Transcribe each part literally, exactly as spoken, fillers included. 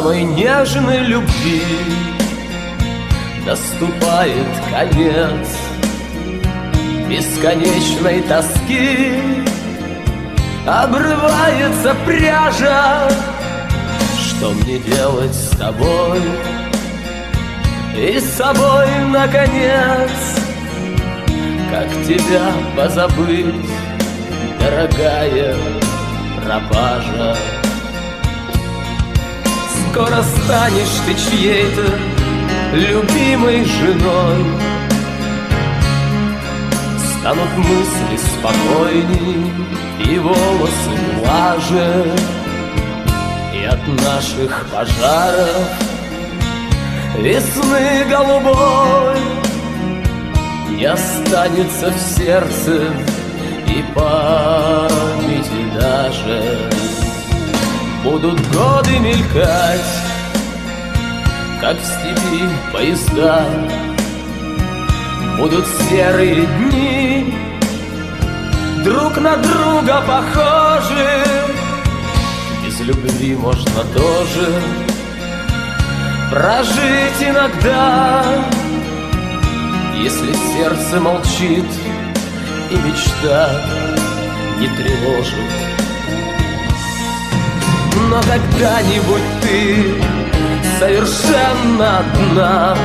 самой нежной любви наступает конец бесконечной тоски. Обрывается пряжа, что мне делать с тобой и с собой, наконец? Как тебя позабыть, дорогая пропажа? Скоро станешь ты чьей-то любимой женой, станут мысли спокойней и волосы глаже, и от наших пожаров весны голубой не останется в сердце и памяти даже. Будут годы мелькать, как в степи поезда, будут серые дни, друг на друга похожи. Без любви можно тоже прожить иногда, если сердце молчит и мечта не тревожит. Но когда-нибудь ты совершенно одна,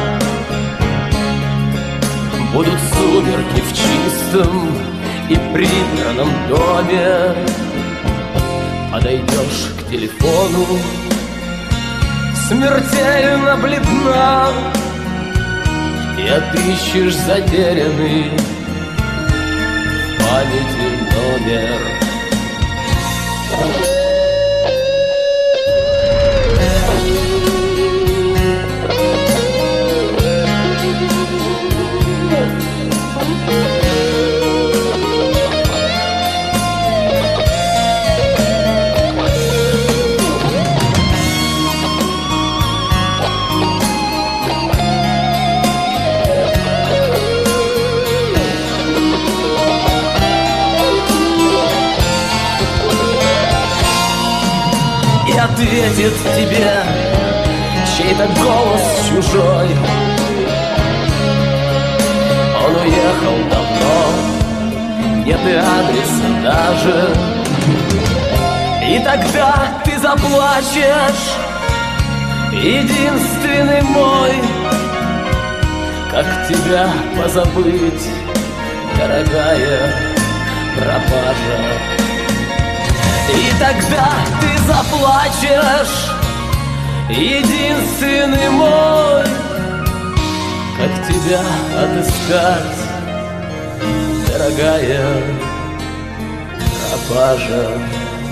будут сумерки в чистом и прибранном доме. Подойдешь к телефону, смертельно бледна, и отыщешь затерянный в памяти номер. Ответит тебе чей-то голос чужой. Он уехал давно, нет и адреса даже. И тогда ты заплачешь, единственный мой. Как тебя позабыть, дорогая пропажа? И тогда ты заплачешь, единственный мой. Как тебя отыскать, дорогая пропажа?